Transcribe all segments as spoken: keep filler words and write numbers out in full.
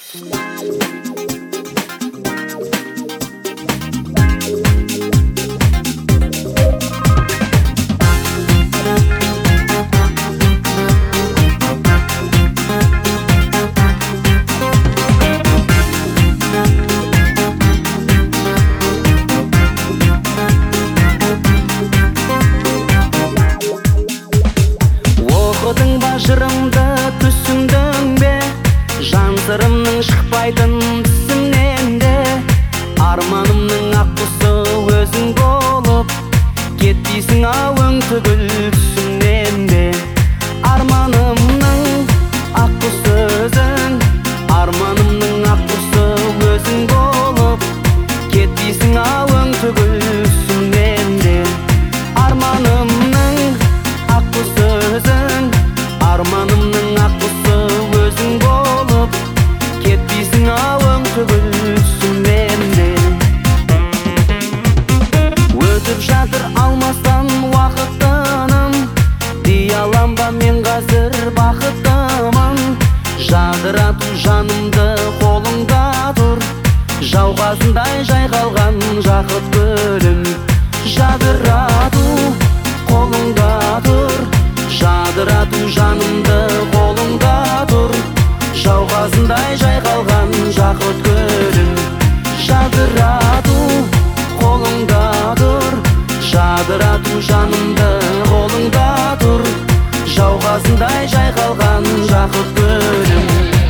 Жырымды түсіндің бе, жан сырымның шықпайтын түсімнен де. Арманымның ақ құсы өзің болып, кетпейсің ауың түгіл түсімнен де. Арманымның ақ құсы өзің, арманымның ақ құсы өзің болып, кетпейсің ауың түгіл түсімнен де. Арманымның ақ құсы өзің, арманымның ақ құсы өзің болып, кетпейсің ауың түгіл түсімнен де. Өтіп жатыр алмастан уақытыным, дей алам ба мен қазір бақыттымын. Жадырату жанымды қолыңда тұр, жауғазындай жайқалған жақұт гүлім. Жадырату қолыңда тұр, жадырату жанымды қолыңда тұр, жауғазындай жайқалған жақұт гүлім. Жадырату қолыңда тұр, жадырату жанымды қолыңда тұр, жауғазындай жайқалған жақұт гүлім.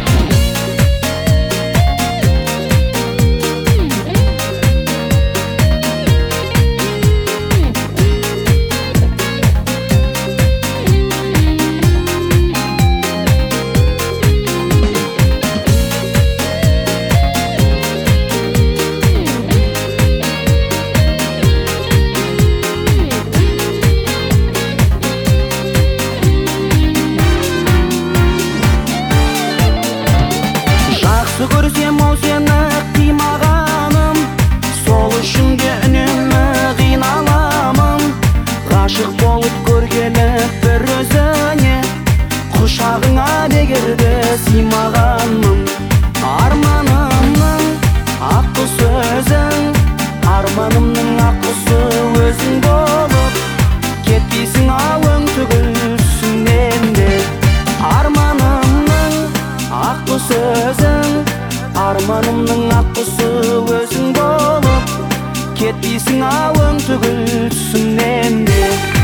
Көрсем ол сені қимағаным, сол үшін де үнемі қиналамын. Ғашық болып көргелі бір өзіңе, құшағыңа бекерде сыймағанмын. Арманымның ақ құсы өзің, арманымның ақ құсы өзің болып, кетпейсің ауың түгіл түсімнен де. Арманымның ақ құсы өзің, арманымның ақ құсы өзің болып, кетпейсің ауың түгіл түсімнен де.